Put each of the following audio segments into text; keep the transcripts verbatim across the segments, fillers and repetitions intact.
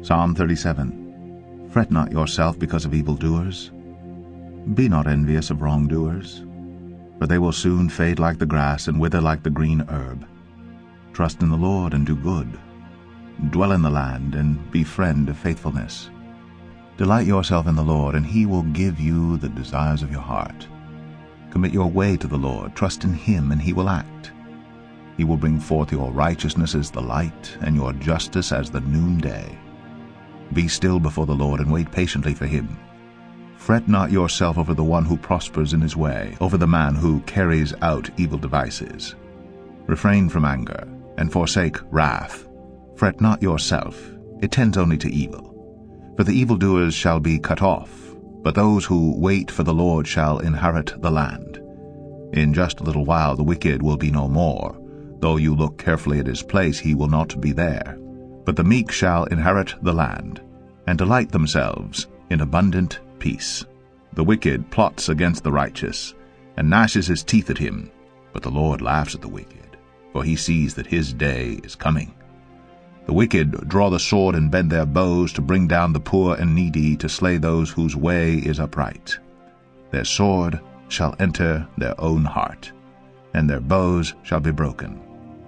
Psalm thirty-seven. Fret not yourself because of evildoers. Be not envious of wrongdoers, for they will soon fade like the grass and wither like the green herb. Trust in the Lord and do good. Dwell in the land and befriend faithfulness. Delight yourself in the Lord, and he will give you the desires of your heart. Commit your way to the Lord. Trust in him, and he will act. He will bring forth your righteousness as the light, and your justice as the noonday. Be still before the Lord, and wait patiently for him. Fret not yourself over the one who prospers in his way, over the man who carries out evil devices. Refrain from anger, and forsake wrath. Fret not yourself, it tends only to evil. For the evildoers shall be cut off, but those who wait for the Lord shall inherit the land. In just a little while the wicked will be no more. Though you look carefully at his place, he will not be there. But the meek shall inherit the land, and delight themselves in abundant peace. The wicked plots against the righteous, and gnashes his teeth at him. But the Lord laughs at the wicked, for he sees that his day is coming. The wicked draw the sword and bend their bows to bring down the poor and needy, to slay those whose way is upright. Their sword shall enter their own heart, and their bows shall be broken.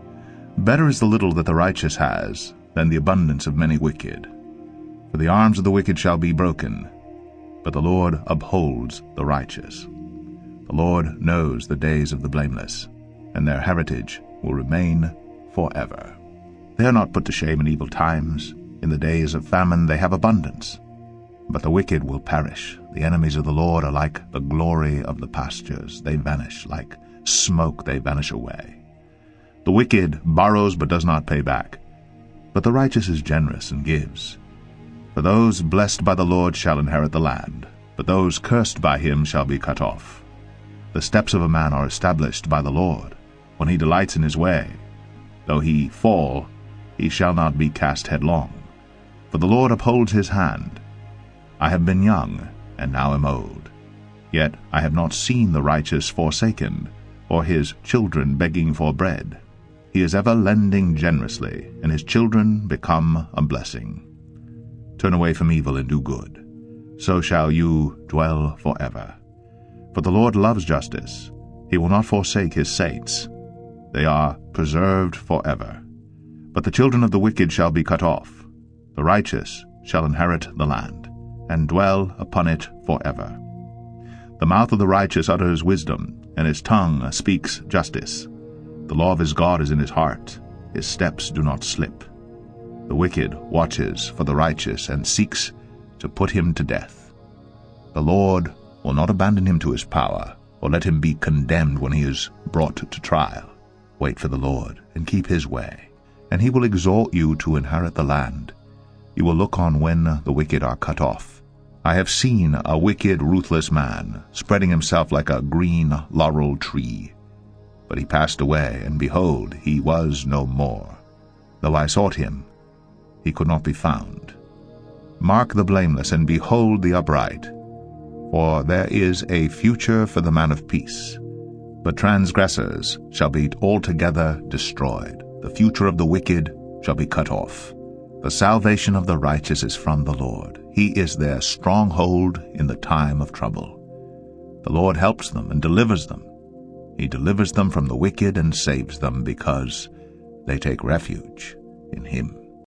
Better is the little that the righteous has than the abundance of many wicked. For the arms of the wicked shall be broken, but the Lord upholds the righteous. The Lord knows the days of the blameless, and their heritage will remain forever. They are not put to shame in evil times. In the days of famine they have abundance. But the wicked will perish. The enemies of the Lord are like the glory of the pastures. They vanish. Like smoke they vanish away. The wicked borrows but does not pay back, but the righteous is generous and gives. For those blessed by the Lord shall inherit the land, but those cursed by him shall be cut off. The steps of a man are established by the Lord, when he delights in his way. Though he fall, he shall not be cast headlong, for the Lord upholds his hand. I have been young, and now am old, yet I have not seen the righteous forsaken, or his children begging for bread. He is ever lending generously, and his children become a blessing. Turn away from evil and do good, so shall you dwell forever. For the Lord loves justice. He will not forsake his saints. They are preserved forever. But the children of the wicked shall be cut off. The righteous shall inherit the land, and dwell upon it forever. The mouth of the righteous utters wisdom, and his tongue speaks justice. The law of his God is in his heart. His steps do not slip. The wicked watches for the righteous, and seeks to put him to death. The Lord will not abandon him to his power, or let him be condemned when he is brought to trial. Wait for the Lord, and keep his way, and he will exalt you to inherit the land. You will look on when the wicked are cut off. I have seen a wicked, ruthless man, spreading himself like a green laurel tree. But he passed away, and behold, he was no more. Though I sought him, he could not be found. Mark the blameless, and behold the upright, for there is a future for the man of peace. But transgressors shall be altogether destroyed. The future of the wicked shall be cut off. The salvation of the righteous is from the Lord. He is their stronghold in the time of trouble. The Lord helps them and delivers them. He delivers them from the wicked and saves them, because they take refuge in him.